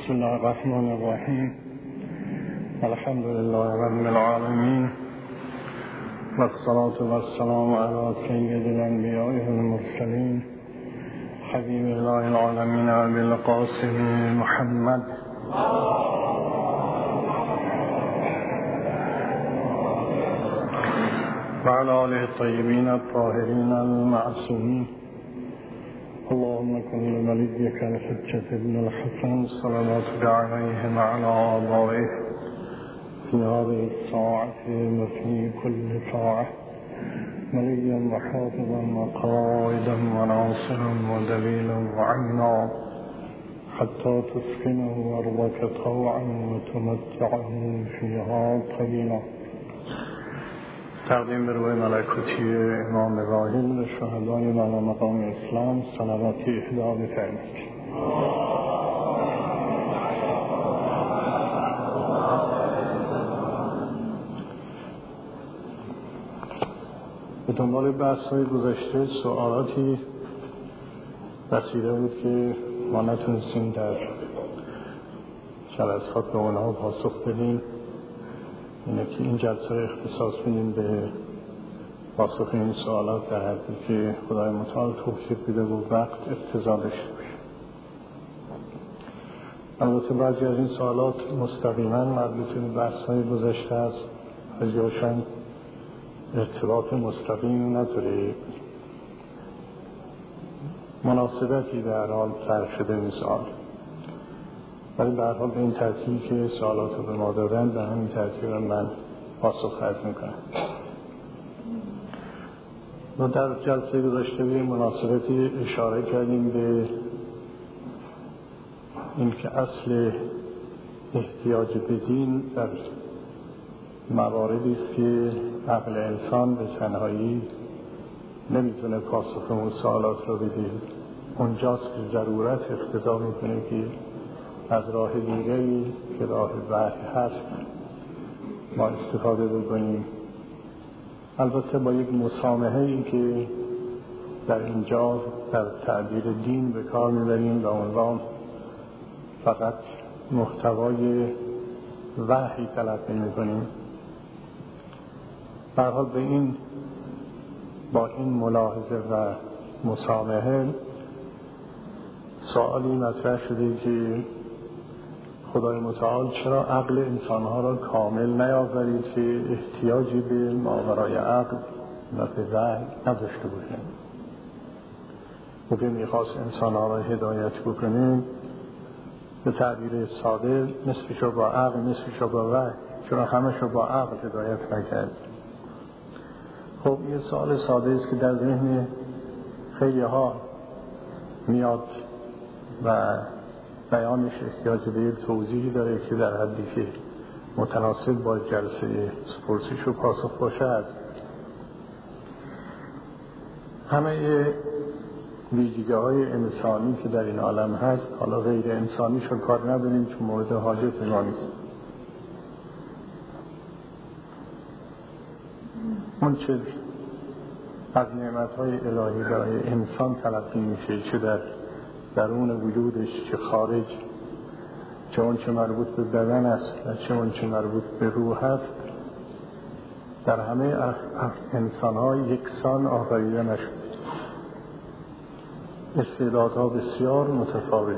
بسم الله الرحمن الرحیم. الحمد لله رب العالمین والصلاة والسلام علی سید الانبیاء والمرسلین حبیب الله العالمین ابی القاسم محمد و علی آله الطیبین الطاهرین المعصومین. اللهم كن لوليك الحجة ابن الحسن صلواتك عليه وعلى آبائه في هذه الساعة وفي كل ساعة وليا وحافظا وقائدا وناصرا ودليلا وعينا حتى تسكنه أرضك طوعا وتمتعه فيها طويلا. تقدیم به روی ملکوتی امام ابراهیم و شهدای و مقام اسلام صلواتی اهدا بفرمایید. به دنبال بحث‌های گذشته سوالاتی رسیده بود که ما نتونستیم در جلسات به اونها پاسخ بدیم. اینه که این جلسه اختصاص بدیم به پاسخ این سوالات در حدی که خدای متعال توفیق بده و وقت اقتضا داشته باشه. البته بعضی از این سوالات مستقیما مربوط به بحث‌های گذشته است، بعضی‌هاشون ارتباط مستقیم نداره، مناسبتی در حال طرح شده این سوال، ولی به هر حال به این ترتیبی که سوالات رو به ما دادن به همین ترتیب من پاسخ عرض میکنم. ما در جلسه گذشته به مناسبتی اشاره کردیم به این که اصل احتیاج به دین در مواردی است که عقل انسان به تنهایی نمیتونه پاسخ اون سوالات رو بده. اونجاست که ضرورت اقتضا میکنه که از راه دیگری که راه وحی هست ما استفاده بکنیم، البته با یک مسامحه‌ای که در اینجا در تعبیر دین به کار میبریم و عنوان فقط محتوای وحی تلقی میکنیم. به هر حال با این ملاحظه و مسامحه سوالی مطرح شده که خدای متعال چرا عقل انسانها را کامل نیافرید که احتیاجی به ماورای عقل و به وحی نداشته باشند. او که میخواست انسانها را هدایت بکنه به تعبیر ساده نصفش را با عقل نصفش را با وحی، چرا همش را با عقل هدایت نکرد؟ خب یه سوال ساده است که در ذهن خیلی ها میاد و بیانش احتیاج به توضیحی داره که در حدی که متناسب با جلسه پرسش و پاسخ باشه است. همه ویژگی‌های انسانی که در این عالم هست، حالا غیر انسانی شو کار نداریم چون مورد حاجت ما نیست. اون چه از نعمت‌های الهی برای انسان تلقی میشه، چه در درون وجودش چه خارج، چه اون چه مربوط به بدن است و چه اون چه مربوط به روح است، در همه انسان‌ها یکسان آفریده نشده. استعدادها بسیار متفاوت.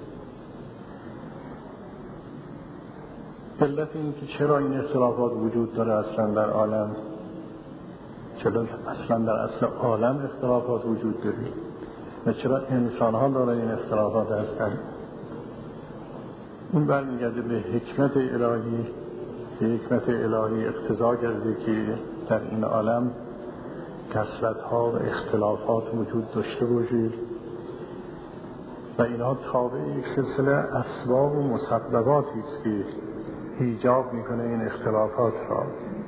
علت این که چرا این اختلافات وجود داره اصلا در عالم، چرا اصلا در اصل عالم اختلافات وجود داره و چرا انسان ها داره این اختلافات هستند، این برمیگرده به حکمت الهی. به حکمت الهی اقتضا کرده که در این عالم کثرت ها و اختلافات وجود داشته باشه و اینها تابع یک سلسله اسباب و مسبباتی است که ایجاب میکنه این اختلافات را.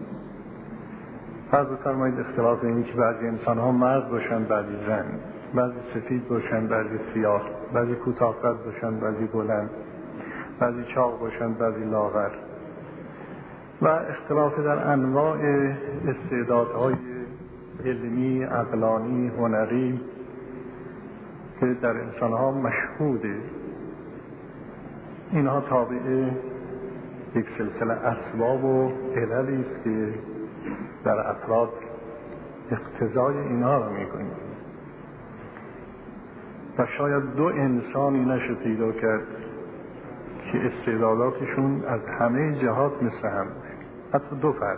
فرض بفرمایید اختلاف اینی که بعضی انسان ها مرد باشن بعضی زن، بعضی سفید باشن بعضی سیاه، بعضی کوتاه‌قد باشن بعضی بلند، بعضی چاق باشن بعضی لاغر، و اختلاف در انواع استعدادهای علمی، عقلانی، هنری که در انسانها مشهوده. اینها تابع یک سلسله اسباب و عللی است که در افراد اقتضای اینها رو میکنیم و شاید دو انسانی نشه پیدا کرد که استعداداتشون از همه جهات مثل هم باشه، حتی دو فرد.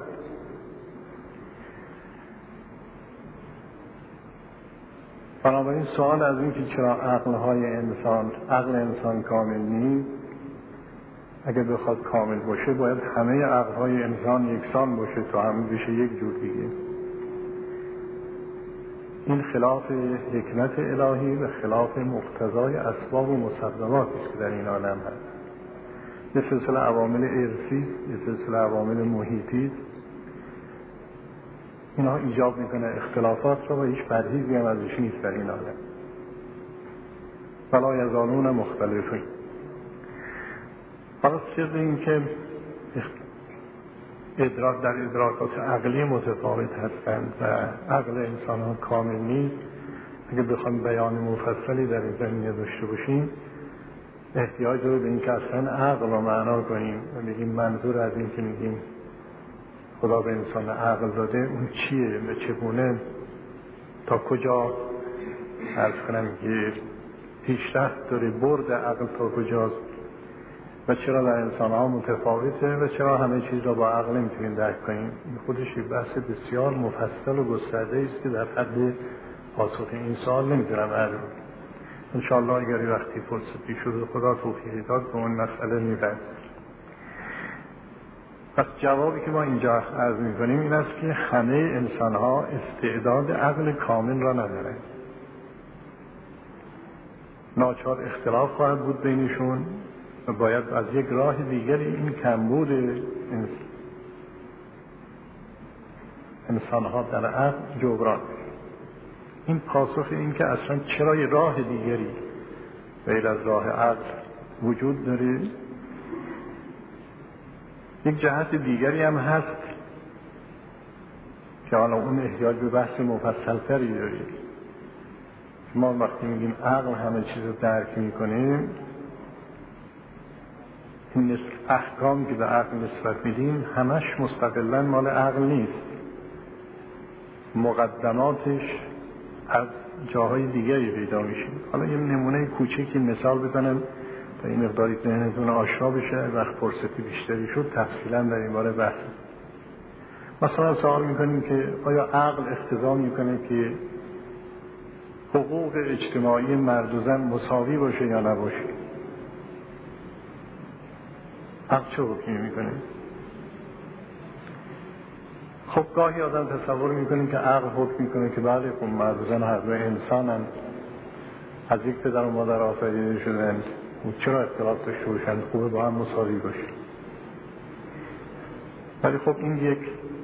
بنابراین سوال از این که چرا عقل انسان کامل نیست، اگر بخواد کامل باشه باید همه عقلهای انسان یکسان باشه تا همه بشه یک جور دیگه. این خلاف حکمت الهی و خلاف مقتضای اسباب و مسبباتی است که در این عالم هست. یه سلسله عوامل ارثی است، یه سلسله عوامل محیطی است. اینها ایجاب میکنه اختلافات رو و هیچ پرهیزی هم ازش نیست در این عالم. ولا یزالون مختلفین. حالا صدق این که در ادراکات عقلی متفاوت هستند و عقل انسان ها کامل نیست، اگه بخوایم بیان مفصلی در این زمینه داشته باشیم احتیاج داره به این که اصلا عقل رو معنا کنیم و بگیم منظور از این که میگیم خدا به انسان عقل داده اون چیه و چگونه تا کجا عرض کنم که پیشرفت داره، برد عقل تا کجاست و چرا در انسان ها متفاوته و چرا همه چیز را با عقل نمیتونیم درک کنیم. این خودش یک بحث بسیار مفصل و گسترده است که در حد پاسخ این سوال نمیتونم عرض. انشاءالله اگر وقتی فرصتی شد خدا توفیقی داد به اون مسئله می‌رسیم. پس جوابی که ما اینجا عرض می‌کنیم این است که همه انسان‌ها استعداد عقل کامل را ندارند. ناچار اختلاف خواهد بود بینشون و باید از یک راه دیگری این کمبود انسان‌ها در عقل جبران. این پاسخ این که اصلا چرا یه راه دیگری غیر از راه عقل وجود داره. یک جهت دیگری هم هست که حالا اون احتیاج به بحث مفصل تری داره. ما وقتی میگیم عقل همه چیز رو درک میکنیم، این احکام که به عقل نسبت میدیم همش مستقلاً مال عقل نیست، مقدماتش از جاهای دیگری پیدا میشه. حالا یه نمونه کوچیکی مثال بزنم تا این مقداری ذهنتون آشنا بشه، وقت فرصتی بیشتری شد تفصیلا در این باره بحث. مثلا سوال میکنیم که آیا عقل اقتضا میکنه که حقوق اجتماعی مرد و زن مساوی باشه یا نباشه؟ عقل چه حکمی میکنه؟ خب گاهی آدم تصور میکنیم که عقل حکم میکنه که بله خب مرد و زن هر دو انسانن، از یک پدر و مادر آفریده شدن، چرا اختلاف داشته باشن؟ خوبه با هم مساوی باشه. ولی خب این یک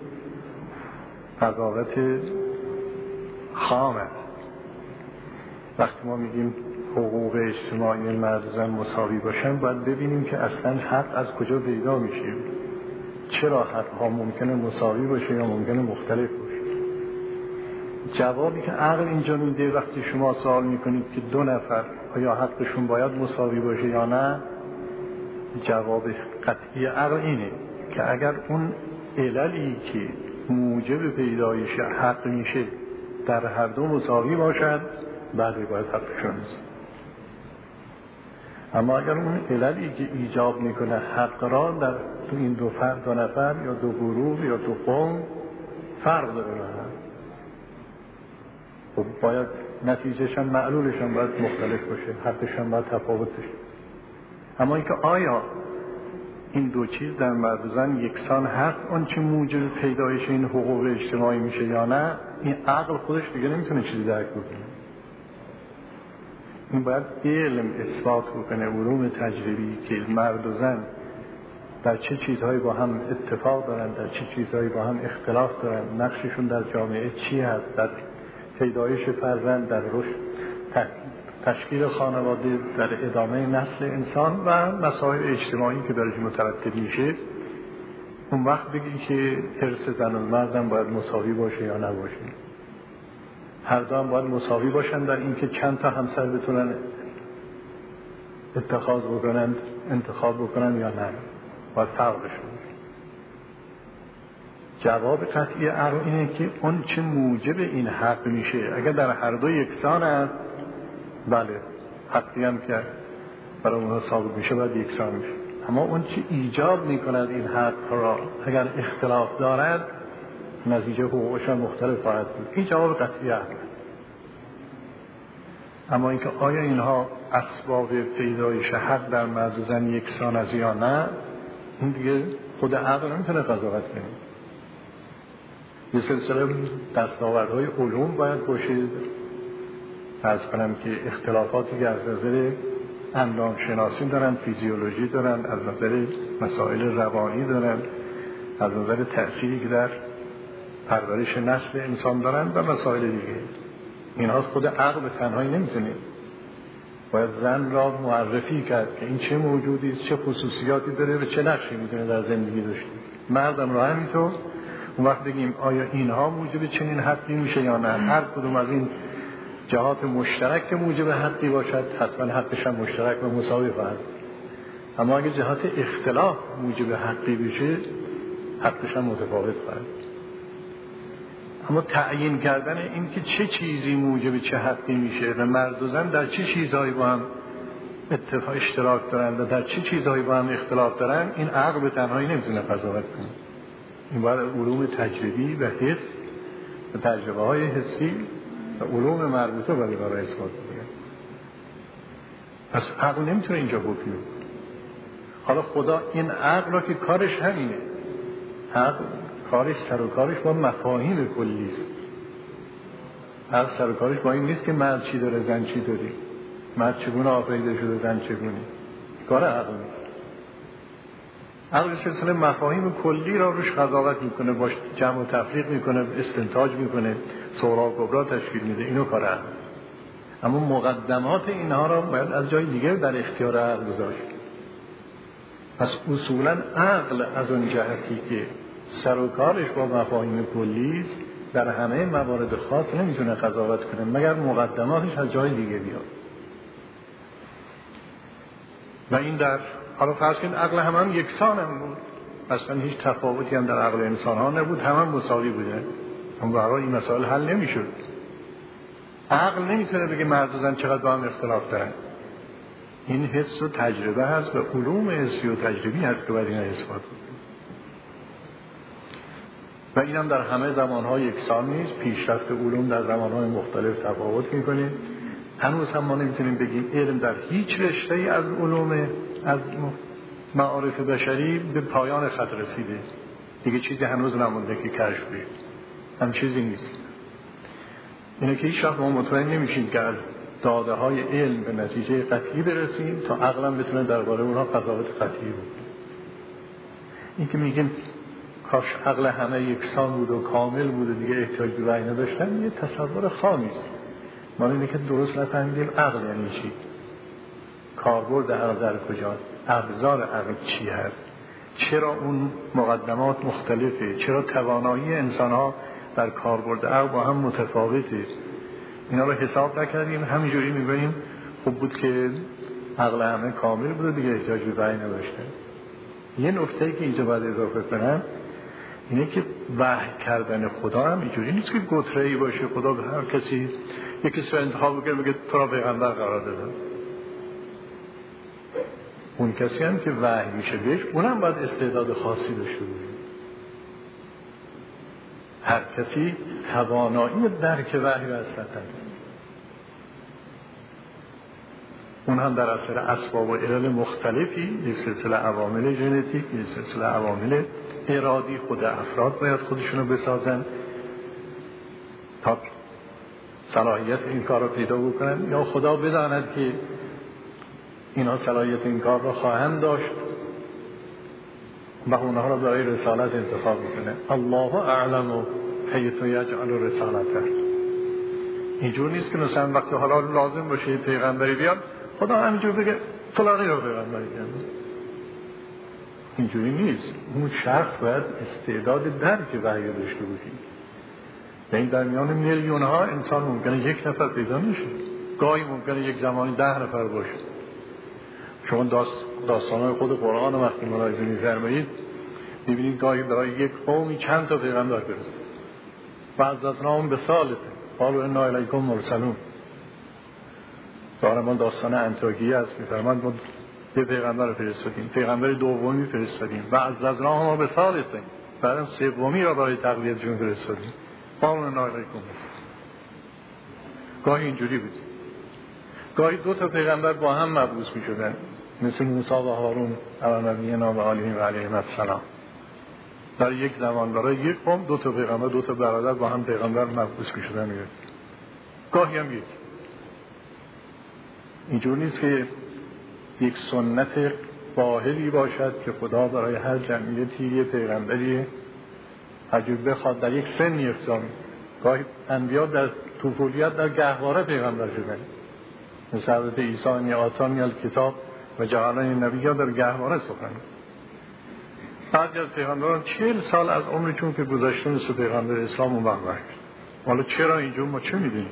قضاوت خام است. وقتی ما میگیم حقوق اجتماعی مرد و زن مساوی باشن باید ببینیم که اصلا حق از کجا پیدا میشه. چرا حقها ممکنه مساوی باشه یا ممکنه مختلف باشه؟ جوابی که عقل اینجا میده وقتی شما سوال میکنید که دو نفر آیا حقشون باید مساوی باشه یا نه، جواب قطعی عقل اینه که اگر اون عللی که موجب پیدایش حق میشه در هر دو مساوی باشد بعد باید حقشون نیست. اما اگر اون عللی که ایجاب میکنه حق را در تو این دو نفر یا دو گروه یا دو قوم فرق داره نه، خب باید نتیجهشان معلولشان باید مختلف باشه، حقشان باید تفاوت باشه. اما اینکه آیا این دو چیز در مرد و زن یکسان هست اون چه موجب پیدایش این حقوق اجتماعی میشه یا نه، این عقل خودش دیگه نمیتونه چیزی درک بکنه. این باید علم اثبات بکنه، علوم تجربی که مرد و زن در چه چیزهایی با هم اتفاق دارن، در چه چیزهایی با هم اختلاف دارن، نقششون در جامعه چی هست، در پیدایش فرزند، در رشد تشکیل خانواده، در ادامه نسل انسان و مسائل اجتماعی که درش مترتب میشه. اون وقت بگی که حرص زن و مرد هم باید مساوی باشه یا نباشه. هر دو هم باید مساوی باشن در اینکه چند تا همسر بتونن اتخاذ بکنند، انتخاب بکنند یا نه، باید فرق بشه. جواب قطعی عقل اینه که اون چه موجب این حق میشه اگر در هر دو یکسان است، بله حقی هم که برای اونها ثابت میشه باید یکسان میشه. اما اون چه ایجاب میکند این حق را اگر اختلاف دارد، نتیجه حقوقش مختلف خواهد بود. این جواب قطعی عقل است. اما اینکه آیا اینها اسباب پیدایش حق در مرد و زن یکسان است یا نه، این دیگه خود عقل نمیتونه قضاوت کنه. یه سلسله دستاوردهای علوم باید باشید. عرض کنم که اختلافاتی که از نظر اندام شناسی دارن، فیزیولوژی دارن، از نظر مسائل روانی دارن، از نظر تأثیری که در پرورش نسل انسان دارن و مسائل دیگه. اینها خود عقل به تنهایی نمیتونه. باید زن را معرفی کرد که این چه موجودی، چه خصوصیاتی داره و چه نقشی میتونه در زندگی داشته. مردم را همینطور. اون وقت بگیم آیا اینها موجب چنین حقی میشه یا نه. هر کدوم از این جهات مشترک موجب حقی باشد، حتما حقش هم مشترک و مساوی خواهد. اما اگه جهات اختلاف موجب حقی بشه، حقش هم متفاوت خواهد. اما تعیین کردن این که چه چیزی موجب چه حقی میشه و مرد و زن در چه چیزهایی با هم اشتراک دارن و در چه چیزهایی با هم اختلاف دارن، این عقل به تنهایی نمیتونه قضاوت کنه. این باید علوم تجربی و حس و تجربه های حسی و علوم مربوطه برای اثبات بگیرن. پس عقل نمیتونه اینجا بکنه. حالا خدا این عقل را که کارش همینه، عقل کارش سر و کارش با مفاهیم کلی است. از سر و کارش با این نیست که مرد چی داره زن چی داره، مرد چگونه آفریده شده زن چگونه. کار عقل نیست. عقل سلسله مفاهیم کلی را روش قضاوت میکنه، باش جمع و تفریق میکنه، استنتاج میکنه، صغرا و کبرا تشکیل میده. اینو کار عقل. اما مقدمات اینها را باید از جای دیگر در اختیار عقل گذاشت. پس اصولا عقل از اون جهتی که سر و کارش با مفاهیم کلی است، در همه موارد خاص نمیتونه قضاوت کنه مگر مقدماتش از جای دیگه بیاد. و این در حالا فرض کنید عقل هم یکسان هم بود، اصلا هیچ تفاوتی هم در عقل انسان ها نبود، هم مساوی بوده، اما برای این مسائل حل نمیشد. عقل نمیتونه بگه مرد و زن چقدر با هم اختلاف دارن. این حس و تجربه هست و علوم حسی و تجربی هست که باید این اثبات کنه. و این هم در همه زمانهای یکسان نیست. پیشرفت علوم در زمانهای مختلف تفاوت میکنه. هنوز هم ما نمیتونیم بگیم علم در هیچ رشته‌ای از علوم از معارف بشری به پایان خط رسیده. دیگه چیزی هنوز نمونده که کشف بشه. هم چیزی نیست. اینه که هیچ وقت ما مطمئن نمیشیم که از داده های علم به نتیجه قطعی برسیم تا عقلم بتونه درباره اونها قضاوت قطعی بکنه. این که میگیم کاش عقل همه یکسان بود و کامل بود و دیگه احتیاج به وحی نداشتن، یه تصور خامی است. ما اینه که درست نفهمیدیم عقل یعنی چی، کاربرد عقل در کجاست، ابزار عقل چی هست، چرا اون مقدمات مختلفه، چرا توانایی انسان ها در کاربرد عقل با هم متفاوته. اینا رو حساب نکردیم، همینجوری میگوییم خوب بود که عقل همه کامل بود و دیگه احتیاج به وحی نداشتن. یه نکته که اینجا باید اضافه کنم اینه که وحی کردن خدا هم اینجوری نیست که گتره‌ای باشه خدا به هر کسی یک کسی رو انتخاب بکنه بگه تو را پیغمبر قرار دادم. اون کسی هم که وحی میشه بهش اونم باید استعداد خاصی داشته باشه. هر کسی توانایی درک وحی و اصلت اون هم در اثر اسباب و علل مختلفی، یک سلسله عوامل ژنتیک، یک سلسله عوامل ارادی، خود افراد باید خودشونو بسازن تا صلاحیت این کار رو پیدا بکنن، یا خدا بداند که اینا صلاحیت این کار رو خواهند داشت و اونها رو برای رسالت انتخاب بکنه. الله اعلم حیث یجعل رسالته. اینجور نیست که مثلا وقتی حالا لازم باشه پیغمبری بیاد خدا همینجور بگه فلانی رو پیغمبری بیاد. اینجوری نیست. اون شخص باید استعداد درک وحی داشته باشه. این در میان میلیون ها انسان ممکنه یک نفر پیدا نشه، گاهی ممکنه یک زمانی 10 نفر باشه. شما داستان‌های خود قرآن وقتی ملاحظه می‌فرمایید می‌بینید گاهی برای یک قومی چند تا پیغمبر فرستاد. بعضی‌ها به ثالثه قالوا انا الیکم مرسلون. ما داستان انطاکیه است می‌فرماید ما یه پیغمبر فرستادیم، پیغمبر دومی فرستادیم، بعضی‌ها ما به ثالثه بعد سومی را برای تقویتشون فرستادیم. قالوا انا الیکم مرسلون. گاهی اینجوری بود، گاهی دو تا پیغمبر با هم مبعوث می‌شدن، مثل موسی و هارون علیه نبینا و علیهم السلام. در یک زمان برای یک قوم دو تا پیغمبر، دو تا برادر با هم پیغمبر مبعوث می‌شدن. گاهی هم یک. اینجور نیست که یک سنت واحدی باشد که خدا برای هر جمعیتی یه پیغمبری عجیب بخواد در یک سنی اختیار. گاهی انبیا در طفولیت در گهواره پیغمبر شدن، مثل حضرت عیسی آتانی الکتاب و جعلنی نبیا در گهواره سخن. بعضی از پیغمبران 40 سال از عمرشون که گذشته مثل پیغمبر اسلام اون وقت برگشت. حالا چرا اینجور ما چه میدونیم؟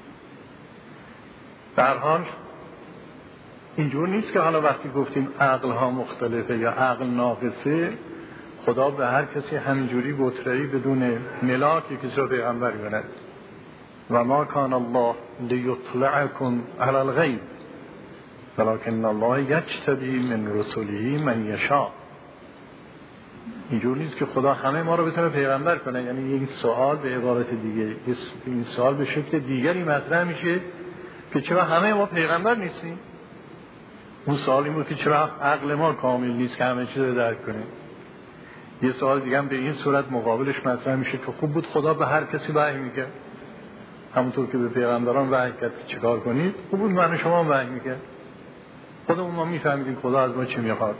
در حال اینجور نیست که حالا وقتی گفتیم عقل ها مختلفه یا عقل ناقصه، خدا به هر کسی همینجوری بطره‌ای بدون ملاک کسی را پیغمبر بیاند. و ما کان الله لیطلعکم علی الغیب ولکن الله یجتبی من رسله من یشاء. اینجور نیست که خدا همه ما رو بتونه پیغمبر کنه. یعنی این سوال به عبارت دیگه، این سوال به شکل دیگری مطرح میشه که چرا همه ما پیغمبر نیستیم؟ اون سوالی بود که چرا عقل ما کامل نیست که همه چیز رو درک کنه. یه سوال دیگه هم به این صورت مقابلش مطرح میشه که خوب بود خدا به هر کسی وحی میکرد، همونطور که به پیغمبران وحی کرد چیکار کنید، خوب بود من شما وحی میکرد. خودمون ما میفهمیدیم خدا از ما چی میخواد.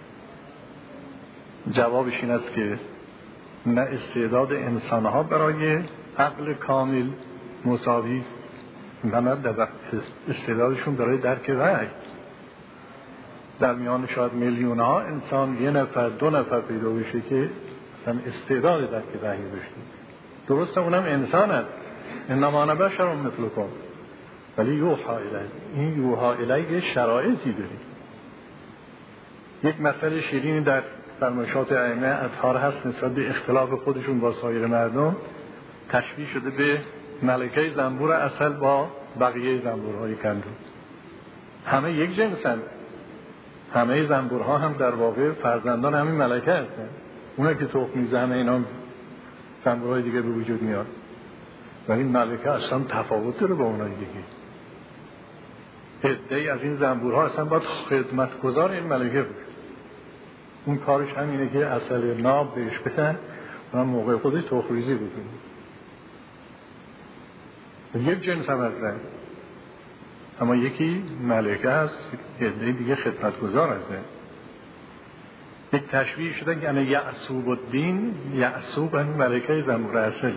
جوابش این است که نه استعداد انسانها برای عقل کامل مساوی است، نه استعدادشون برای درک وحی. در میان شاید میلیون ها انسان یه نفر دو نفر پیدا بشه که اصلا استعداد درک وحی داشته. درسته اونم انسان است، انما انا بشر مثلکم ولی یوحی الی. این یوحی الی شرایطی داره. یک مسئله شیرینی در فرمایشات ائمه اطهار هست نسبت به اختلاف خودشون با سایر مردم. تشبیه شده به ملکه زنبور عسل با بقیه زنبورهای کندو. همه یک جنسن، همه زنبورها هم در واقع فرزندان همین ملکه هستن. اونا که تخم میزنه اینا زنبورهای دیگه به وجود میاد، و این ملکه اصلا تفاوت داره با اونای دیگه. عده‌ای از این زنبورها اصلا باید خدمتگزار این ملکه بود. اون کارش همینه که عسل ناب بهش بدن و موقع خودش تخم‌ریزی بکنه. یک جنس هم هستن، اما یکی ملکه هست، عده دیگه خدمتگزار هستن. یک تشبیه شده که یعنی یعصوب الدین، یعصوب این ملکه زنبور عسلی.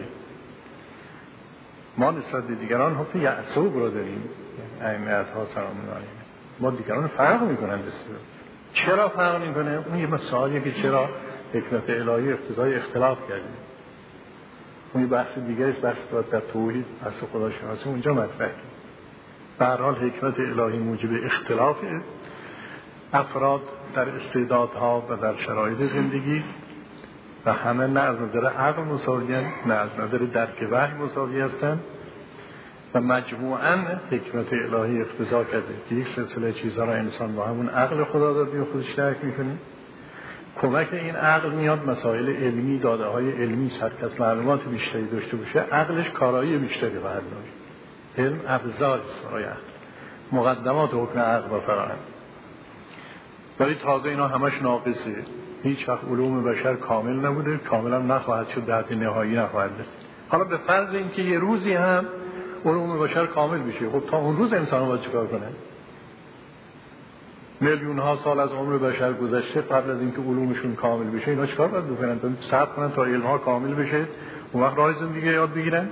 ما نسبت به دیگران حکم یعصوب رو داریم، ائمه اطهار سلام الله علیهم. ما دیگران فرق میکنن دستور. چرا فرق میکنه؟ اون یه مسائلیه که چرا حکمت الهی اقتضای اختلاف کرده. اون یه بحث دیگه است، بحث در توحید، بحث خداشناسی اونجا مطرحه. به هر حال حکمت الهی موجب اختلاف افراد در استعدادها و در شرایط زندگی است و همه نه از نظر عقل مساوی‌اند، نه از نظر درک وحی مساوی هستند و مجموعاً حکمت الهی اقتضا کرده که یک سلسله چیزها را انسان با همون عقل خدا داده و خودش درک می‌کنه. کمک این عقل میاد مسائل علمی، داده های علمی، هر کس معلومات بیشتری داشته باشه عقلش کارایی بیشتری خواهد داشت. علم ابزار است برای عقل، مقدمات حکم عقل و فراهم. ولی تازه اینا همش ناقصه. هیچ وقت علوم بشر کامل نبوده، کاملا نخواهد شد، در حد نهایی نخواهد رسید. حالا به فرض اینکه یه روزی هم علوم بشر کامل بشه، خب تا اون روز انسان باید چیکار کنه؟ میلیون ها سال از عمر بشر گذشته، قبل از اینکه علومشون کامل بشه اینا چیکار باید بکنن؟ تا صبر کنن تا علم ها کامل بشه، اون وقت راه زندگی یاد بگیرن.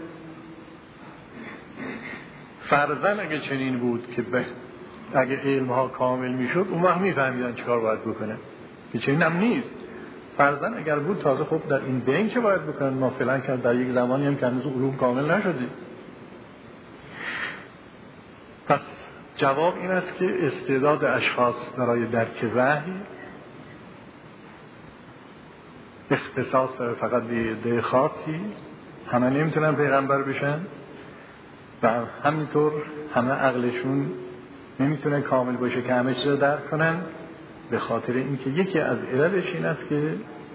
فرضاً اگه چنین بود که اگه علم ها کامل میشد اون وقت میفهمیدن چیکار باید بکنن، که چنین هم نیست. فرضاً اگر بود تازه خب در این بین چه باید بکنن؟ ما فعلا که در یک زمانی هم که هنوز علوم کامل نشده. پس جواب این است که استعداد اشخاص برای درک وحی اختصاص داره فقط به عده خاصی، همه نمیتونن پیغمبر بشن و همینطور همه عقلشون نمیتونه کامل باشه که همه چیز رو درک کنن، به خاطر اینکه یکی از عللش این است که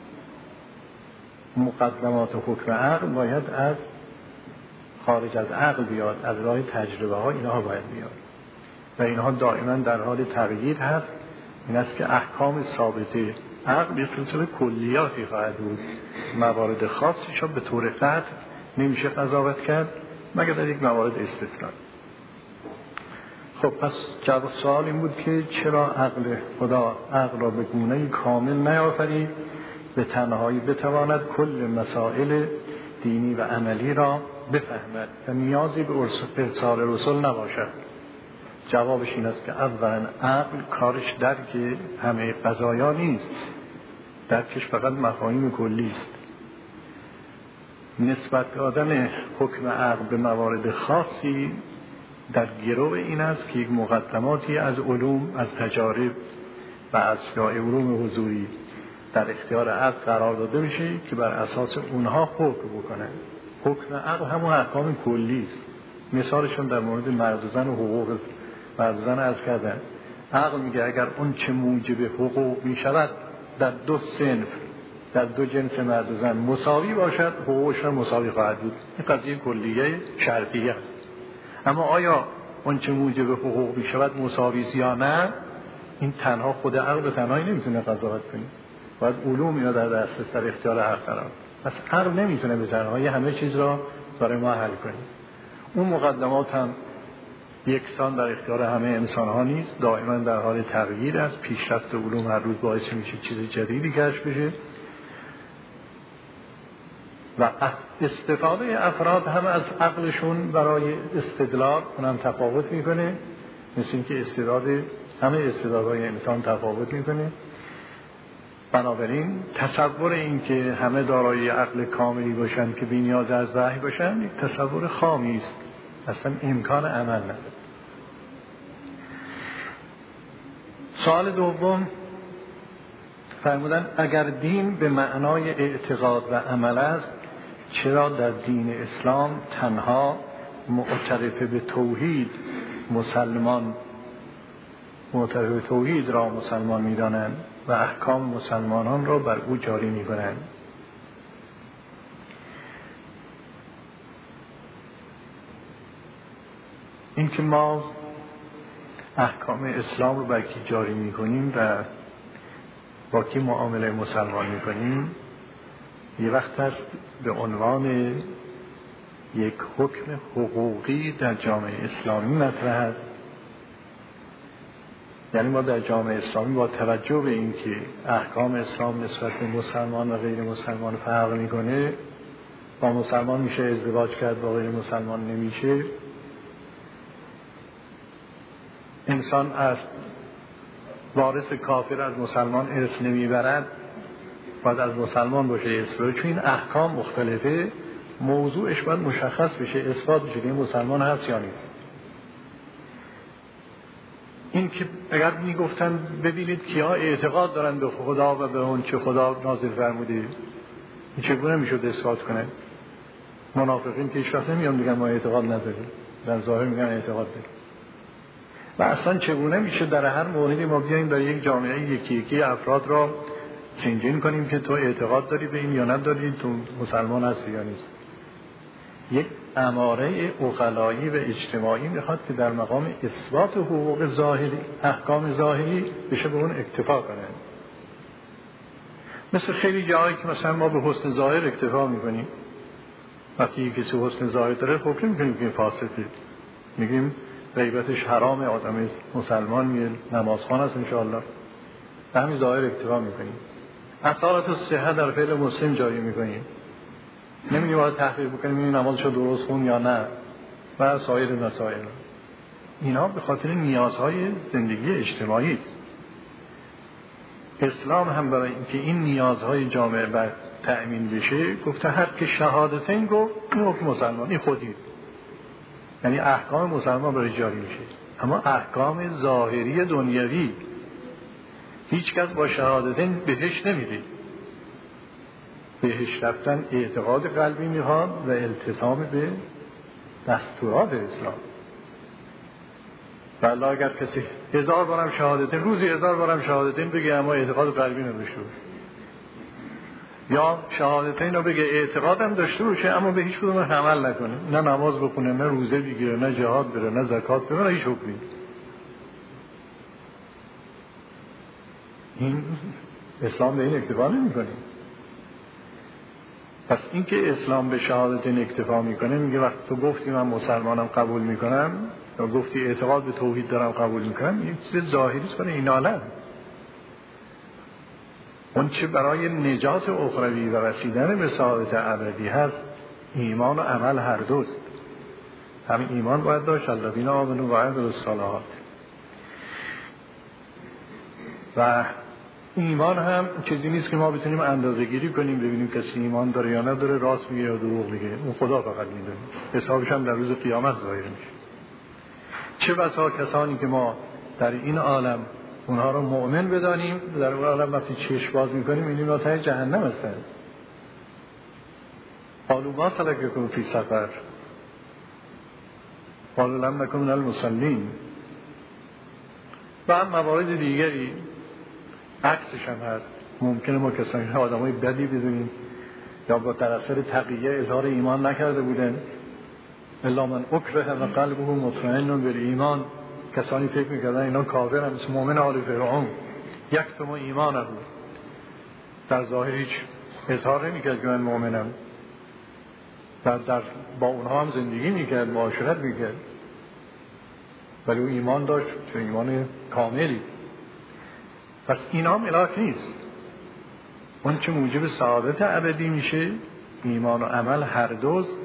مقدمات حکم عقل باید از خارج از عقل بیاد، از راه تجربه ها اینها باید بیاد و اینها دائما در حال تغییر هست. این است که احکام ثابته عقل یه سلسله کلیاتی خواهد بود، موارد خاصیش به طور قطع نمیشه قضاوت کرد مگر در یک موارد استثنایی. خب پس جواب سوال این بود که چرا خدا عقل را به گونه کامل نیافرید به تنهایی بتواند کل مسائل دینی و عملی را بفهمد و نیازی به ارسال رسول نباشد؟ جوابش این است که اولا عقل کارش درک همه قضایا نیست، درکش فقط مفاهیم کلی است. نسبت دادن حکم عقل به موارد خاصی در گرو این است که یک مقدماتی از علوم، از تجارب و از علوم حضوری در اختیار عقل قرار داده میشه که بر اساس اونها حکم بکنه. حکم عقل همون احکام کلی است. مثالشون در مورد مرد و زن و حقوق مرد و زن عرض کردن. عقل میگه اگر اون چه موجب حقوق میشود در دو صنف، در دو جنس مرد و زن مساوی باشد، حقوقشون مساوی خواهد بود. این قضیه کلیه شرطیه است. اما آیا اون چه موجب حقوق میشود مساوی است یا نه، این تنها خود عقل به تنهایی نمیتونه قضاوت کنه. باید علوم اینا در دسترس در اختیار عقل قرار. پس عقل نمیتونه به تنهایی همه چیز را برای ما حل کنه. اون مقدمات هم یکسان در اختیار همه انسان ها نیست، دائما در حال تغییر است. پیشرفت علوم هر روز باعث میشه چیز جدیدی کشف بشه و استفاده افراد هم از عقلشون برای استدلال اونم تفاوت میکنه، مثل اینکه همه استعدادهای انسان تفاوت میکنه. بنابراین تصور این که همه دارای عقل کاملی باشن که بی نیاز از وحی باشن یک تصور خامی است، اصلا امکان عمل نداره. سوال دوم فرمودن اگر دین به معنای اعتقاد و عمل است، چرا در دین اسلام تنها معترف به توحید را مسلمان می‌دانند و احکام مسلمانان را بر او جاری می‌کنند؟ این که ما احکام اسلام رو بر کی جاری می‌کنیم و با کی معامله مسلمان می‌کنیم، یه وقت هست به عنوان یک حکم حقوقی در جامعه اسلامی مطرح است. یعنی ما در جامعه اسلامی با توجه به این که احکام اسلام نسبت به مسلمان و غیر مسلمان فرق میکنه، با مسلمان میشه ازدواج کرد با غیر مسلمان نمیشه، انسان از وارث کافر از مسلمان ارث نمیبرد، باید از مسلمان باشه ارث بره. چون این احکام مختلفه، موضوعش باید مشخص بشه، اثبات بشه که این مسلمان هست یا نیست. این که اگر میگفتن ببینید کیا اعتقاد دارن به خدا و به اون چه خدا نازل فرموده، این چگونه میشد اثبات کنه؟ منافقین که هیچ وقت نمیان میگن ما اعتقاد نداریم، در ظاهر میگن اعتقاد داریم. و اصلا چگونه میشه در هر موردی ما بیایم در یک جامعه یکی یکی افراد را سنجین کنیم که تو اعتقاد داری به این یا نداری، تو مسلمان هستی یا نیست؟ یک اماره عقلایی و اجتماعی میخواد که در مقام اثبات حقوق ظاهری، احکام ظاهری بشه به اون اکتفا کنه. مثل خیلی جایی که مثلا ما به حسن ظاهر اکتفا میکنیم، وقتی کسی حسن ظاهر داره خب نمیکنیم که فاسده، میگیم غیبتش حرام، آدم مسلمان میه نمازخوان است انشاءالله، به همین ظاهر اکتفا میکنیم. اصالت الصحه در فعل مسلم جاری میکنیم، نمیگیم باید تحقیق بکنیم این نمازشو درست خون یا نه و سایر مسائل. اینا به خاطر نیازهای زندگی اجتماعی است. اسلام هم برای اینکه این نیازهای جامعه بر تأمین بشه گفته هر که شهادتین گفت این حکم مسلمان، این خودی، یعنی احکام مسلمان برای جاری میشه. اما احکام ظاهری دنیوی هیچ کس با شهادتین بهش نمیره. بهش رفتن اعتقاد قلبی میخواد و التزام به دستورات اسلام. والله اگر کسی 1000 بارم شهادتین، روزی 1000 بارم شهادتین بگه اما اعتقاد قلبی نداشته باشه، یا شهادتین رو بگه اعتقادم داشته باشه اما به هیچ کدوم عمل نکنه، نه نماز بخونه، نه روزه بگیره، نه جهاد بره، نه زکات بده، نه هیچ حکمی. این اسلام به این اکتفا نمی‌کنه. پس اینکه اسلام به شهادتین اکتفا میکنه، میگه وقتی تو گفتی من مسلمانم قبول میکنم، یا گفتی اعتقاد به توحید دارم قبول میکنم، این چیز ظاهری است برای این عالم. اون چه برای نجات اخروی و رسیدن به سعادت ابدی هست، ایمان و عمل هر دوست. همین ایمان باید داشت الذین آمنوا و عملوا الصالحات. و ایمان هم چیزی نیست که ما بتونیم اندازه گیری کنیم ببینیم کسی ایمان داره یا نداره، راست میگه یا دروغ میگه. اون خدا فقط میدونه. حسابش هم در روز قیامت ظاهر میشه. چه بسا کسانی که ما در این عالم اونها رو مؤمن بدانیم، در اون عالم وقتی چشم باز میکنیم اینیم ناتای جهنم هستن. قالوا ما سلککم فی سقر قالوا لم نکن من المصلین. و هم موارد دیگری عکسش هم هست. ممکنه ما کسانی آدمای بدی بدونیم یا با در اثر تقیه اظهار ایمان نکرده بودن، الا من اکره و قلبه مطمئن بالایمان. کسانی فکر میکردن اینا کافرن، مثل مؤمن آل فرعون یکتم ایمانه بود، در ظاهر هیچ اظهار نمیکرد که من مؤمنم، در با اونها هم زندگی میکرد، معاشرت میکرد، ولی او ایمان داشت، چون ایمان کاملی. پس اینا ملاک نیست. اون چه موجب سعادت ابدی میشه ایمان و عمل هر دوست.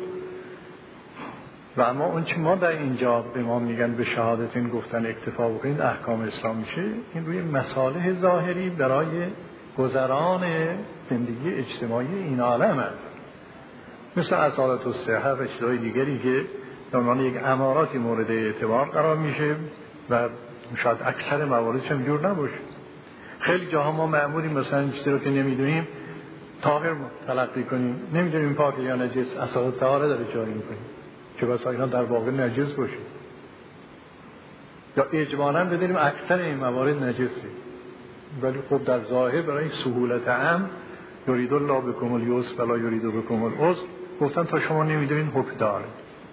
و اما اون چه ما در اینجا به ما میگن به شهادتین گفتن اکتفا بکنید احکام اسلام میشه، این روی مصالح ظاهری برای گذران زندگی اجتماعی این عالم است، مثل اصالت و صحه و چیزهای دیگری که به عنوان یک اماراتی مورد اعتبار قرار میشه و شاید اکثر مواردش هم جور نباشه. خیلی جاها ما مأموریم مثلا چیزی رو که نمیدونیم طاهر تلقی کنیم، نمیدونیم پاک یا نجس، اصالت طهاره داره جاری میکنیم، چه بسا اینا در واقع نجس باشه، یا اجمالاً بدونیم اکثر این موارد نجسه، ولی خب در ظاهر برای سهولت عام یرید الله بکم الیسر ولا یرید بکم العسر گفتن تا شما نمیدونین حکم داره.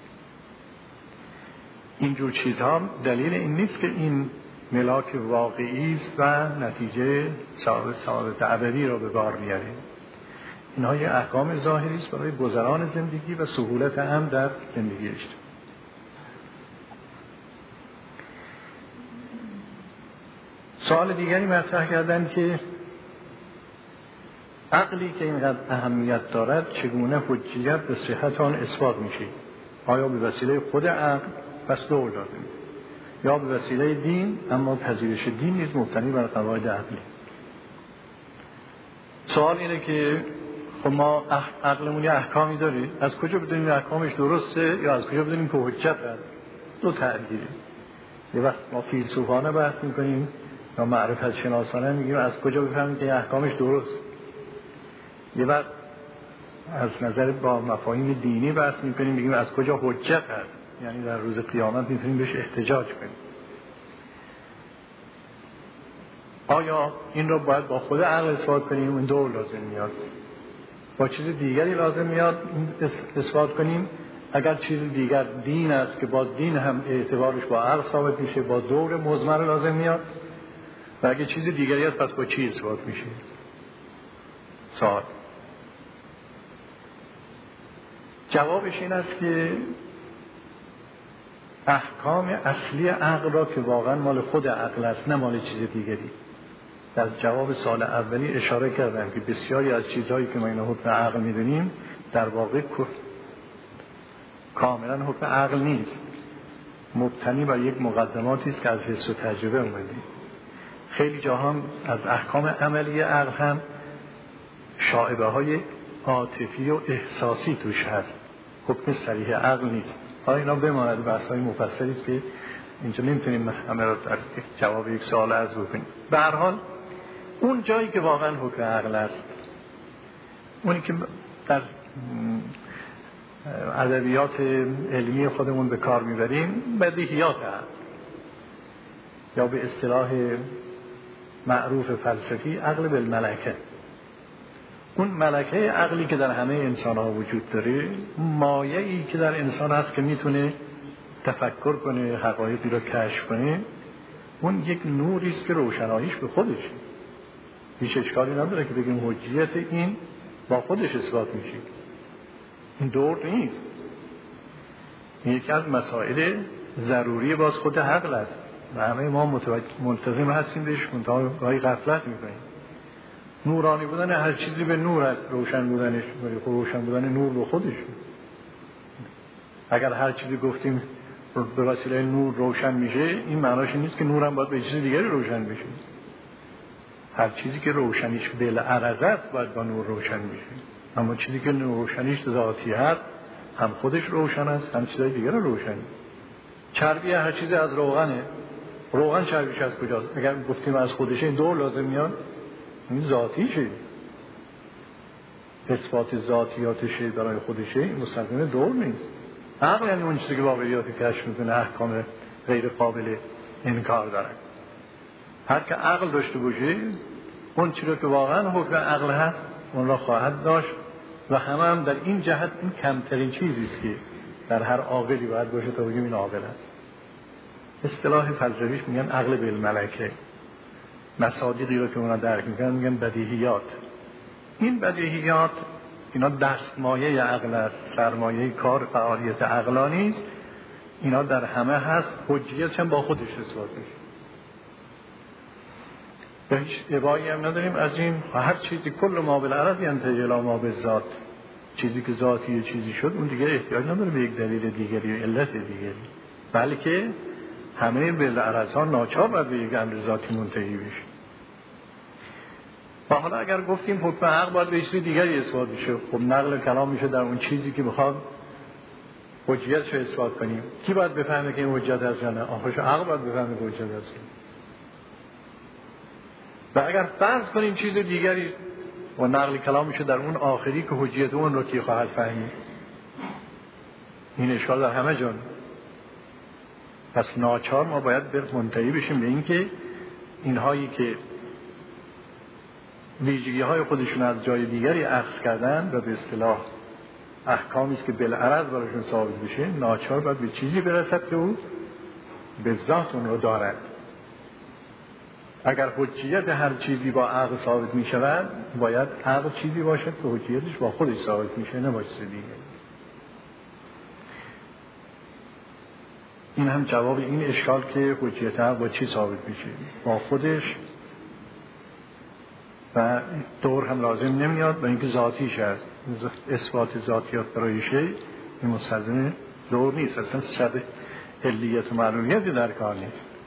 اینجور چیزها دلیل این نیست که این ملاک واقعی است و نتیجه سعادت ابدی را به بار میاره. اینها یه احکام ظاهری است برای گذران زندگی و سهولت هم در زندگی اجتماعی. سوال دیگری مطرح کردن که عقلی که اینقدر اهمیت دارد چگونه حجیت به صحت آن اثبات میشه؟ آیا به وسیله خود عقل؟ پس دور داده یا به وسیله دین، اما پذیرش دین نیز مبتنی بر قواعد عقلی. سوال اینه که خب ما عقلمون یه احکامی داره، از کجا بدونیم احکامش درسته یا از کجا بدونیم که حجت هست؟ دو تعبیره. یه وقت ما فیلسوفانه بحث میکنیم یا معرفت شناسانه میگیم از کجا بفهمیم که احکامش درست. یه وقت از نظر با مفاهیم دینی بحث میکنیم میگیم از کجا حجت هست، یعنی در روز قیامت میتونیم بهش احتجاج کنیم. آیا این رو باید با خود عقل اثبات کنیم؟ این دور لازم میاد. با چیز دیگری لازم میاد اثبات کنیم. اگر چیز دیگر دین است که با دین هم اعتبارش با عقل ثابت میشه، با دور مضمر لازم میاد. و اگر چیز دیگری است پس با چی اثبات میشه؟ سوال. جوابش این است که احکام اصلی عقل را که واقعا مال خود عقل است نه مال چیز دیگری. در جواب سوال اولی اشاره کردم که بسیاری از چیزهایی که ما این حکم عقل میدونیم در واقع کاملا حکم عقل نیست، مبتنی بر یک مقدماتی است که از حس و تجربه اومده. خیلی جاها از احکام عملی عقل هم شائبه های عاطفی و احساسی توش هست، حکم صریح عقل نیست. حالا اینا بماند بحث های مفصلی است که اینجا نمیتونیم همه را در جواب یک سوال از بکنیم. به هر حال اون جایی که واقعا حکم عقل است، اونی که در ادبیات علمی خودمون به کار میبریم بدیهیات هست، یا به اصطلاح معروف فلسفی عقل بالملکه. اون ملکه عقلی که در همه انسان ها وجود داره، مایه‌ای که در انسان هست که میتونه تفکر کنه، حقایقی رو کشف کنه، اون یک نوری است که روشناییش به خودشه. هیچ اشکالی نداره که بگیم حجیت این با خودش اثبات میشه، این دور نیست. این یکی از مسائل ضروری باز خود عقل است و همه ما ملتزم هستیم بهش، منتها گاهی غفلت میکنیم. نورانی بودن هر چیزی به نور است، روشن بودنش، ولی روشن بودن نور به خودش. اگر هر چیزی گفتیم به وسیله نور روشن میشه، این معناش نیست که نورم باید به چیز دیگری روشن بشه. هر چیزی که روشنیش بالعرض است باید با نور روشن میشه، اما چیزی که روشنیش ذاتی هست هم خودش روشن است هم چیزای دیگر روشن. چربی هر چیزی از روغنه، روغن چربیش از کجاست؟ اگر گفتیم از خودشه، این دور لازم میاد، این ذاتیشه، اثبات ذاتیاتشه برای خودشه، این مستلزم دور نیست. عقل یعنی اون چیزی که واقعیاتی کشف میکنه، احکام غیر قابل انکار داره. هر که عقل داشته باشه، اون چیزی که واقعا حکم عقل هست اون را خواهد داشت و هم در این جهت این کمترین چیزی است که در هر عاقلی باید باشه تا بگیم این عاقل است. اصطلاح فلسفیش میگن عقل بالملکه. مصادیقی رو که اونا درک میکنن میگن بدیهیات. این بدیهیات اینا دستمایه عقل است، سرمایه کار فعالیت عقلانی است. اینا در همه هست، حجیت هم با خودش اثبات میشه. هیچ ابایی هم نداریم از این. هر چیزی کل ما بالعرض ینتهی الی ما بالذات، چیزی که ذاتی چیزی شد اون دیگه احتیاج نداره به یک دلیل دیگری و علت دیگری، بلکه همه بالعرض ها ناچار باید به یک امر ذاتی منتهی بشه. و حالا اگر گفتیم حکم حق باید به چیز دیگری اثبات بشه، خب نقل کلام میشه در اون چیزی که میخواد حجیتش رو اثبات کنیم. کی باید بفهمه که این حجت است یا نه؟ آخرش عقل باید بفهمه که حجت است. و اگر فرض کنیم چیز دیگری است و نقل کلام میشه در اون آخری که حجیت اون رو کی خواهد فهمید؟ این اشکال در همه جان. پس ناچار ما باید منتهی بشیم به این که اینهایی که ویژگی های خودشون از جای دیگری اخذ کردن و به اصطلاح احکامی است که بالعرض براشون ثابت بشه، ناچار باید به چیزی برسد که او به ذات اون رو دارد. اگر حجیت هر چیزی با عقل ثابت می شود، باید عقل چیزی باشد که حجیتش با خودش ثابت میشه، نه با چیز دیگه. این هم جواب این اشکال که حجیت عقل با چی ثابت میشه؟ با خودش. و دور هم لازم نمیاد، با اینکه ذاتیش هست. اثبات ذاتیات برای شیء این مستلزم دور نیست، اصلا شرط علیت و معلولیتی در کار نیست.